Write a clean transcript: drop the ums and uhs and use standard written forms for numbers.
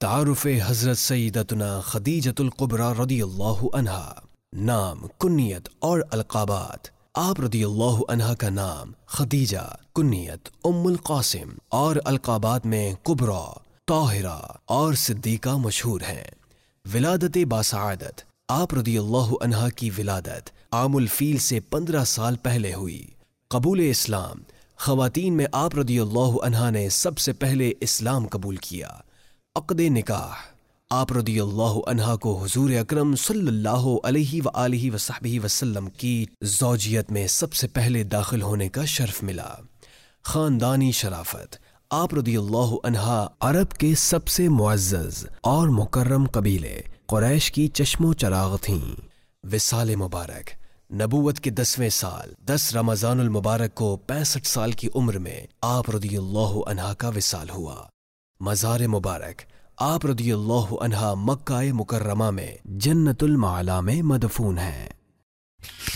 تعارف حضرت سیدتنا خدیجۃ الکبریٰ رضی اللہ عنہا۔ نام، کنیت اور القابات۔ آپ رضی اللہ عنہا کا نام خدیجہ، کنیت ام القاسم اور القابات میں کبریٰ، طاہرہ اور صدیقہ مشہور ہیں۔ ولادت باسعادت۔ آپ رضی اللہ عنہا کی ولادت عام الفیل سے 15 سال پہلے ہوئی۔ قبول اسلام۔ خواتین میں آپ رضی اللہ عنہا نے سب سے پہلے اسلام قبول کیا۔ عقد نکاح۔ آپ رضی اللہ عنہا کو حضور اکرم صلی اللہ علیہ وآلہ وصحبہ وسلم کی زوجیت میں سب سے پہلے داخل ہونے کا شرف ملا۔ خاندانی شرافت۔ آپ رضی اللہ عنہا عرب کے سب سے معزز اور مکرم قبیلے قریش کی چشم و چراغ تھیں۔ وصال مبارک۔ نبوت کے 10ویں سال 10 رمضان المبارک کو 65 سال کی عمر میں آپ رضی اللہ عنہا کا وصال ہوا۔ مزار مبارک۔ آپ رضی اللہ عنہا مکہ مکرمہ میں جنت المعلی میں مدفون ہیں۔